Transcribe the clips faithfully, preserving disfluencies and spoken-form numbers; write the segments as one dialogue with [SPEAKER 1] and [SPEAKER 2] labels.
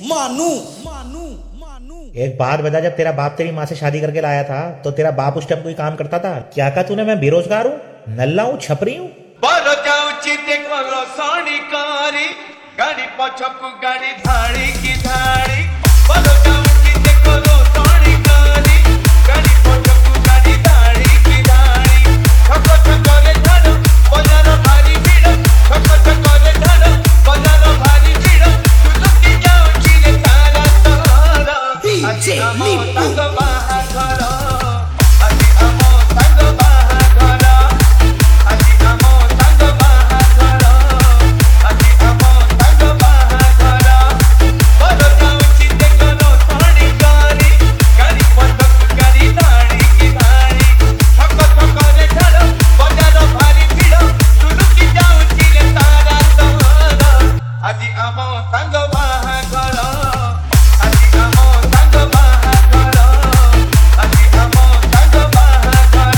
[SPEAKER 1] मानू मानू मानू।
[SPEAKER 2] एक बात बता, जब तेरा बाप तेरी माँ से शादी करके लाया था तो तेरा बाप उस टाइम कोई काम करता था? क्या कहा तूने मैं बेरोजगार हूँ, नल्ला हूँ, छपरी हूँ?
[SPEAKER 3] बरो जाऊची देखो साड़ी कारी गाड़ी पछकु गाड़ी धाड़ी की धाड़ी बरो जाऊची देखो साड़ी कारी गाड़ी पछकु गाड़ी धाड़ी की धाड़ी छक छक रे झाड़ बजार भारी भीड़ छक छक रे झाड़ बजार भारी भीड़ तुलकी जाऊची रे तारा तारा
[SPEAKER 1] डीजे
[SPEAKER 3] नीपू बाहा घर আজি আমো তঙ্গ বাহা ঘর আজি আমো তঙ্গ বাহা ঘর আজি আমো তঙ্গ বাহা ঘর বড় যাউছি দেখো সাড়ি গাড়ি গাড়ি পটক গাড়ি দাড়ি কি দাড়ি ছক ছক রে ঝাড় বাজার ভারি ভিড় তুলকি যাউছি রে তারা তারা আজি আমো তঙ্গ বাহা ঘর আজি আমো তঙ্গ বাহা ঘর আজি আমো তঙ্গ বাহা ঘর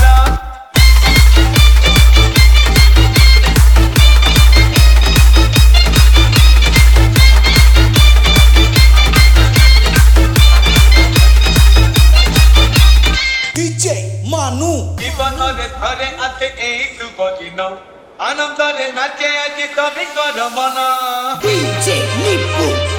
[SPEAKER 1] डीजे मानू
[SPEAKER 3] জীবনের ধরে আছে এই শুভ দিন আনন্দরে নাচে আজ তবে কর মনা
[SPEAKER 1] डीजे नीपू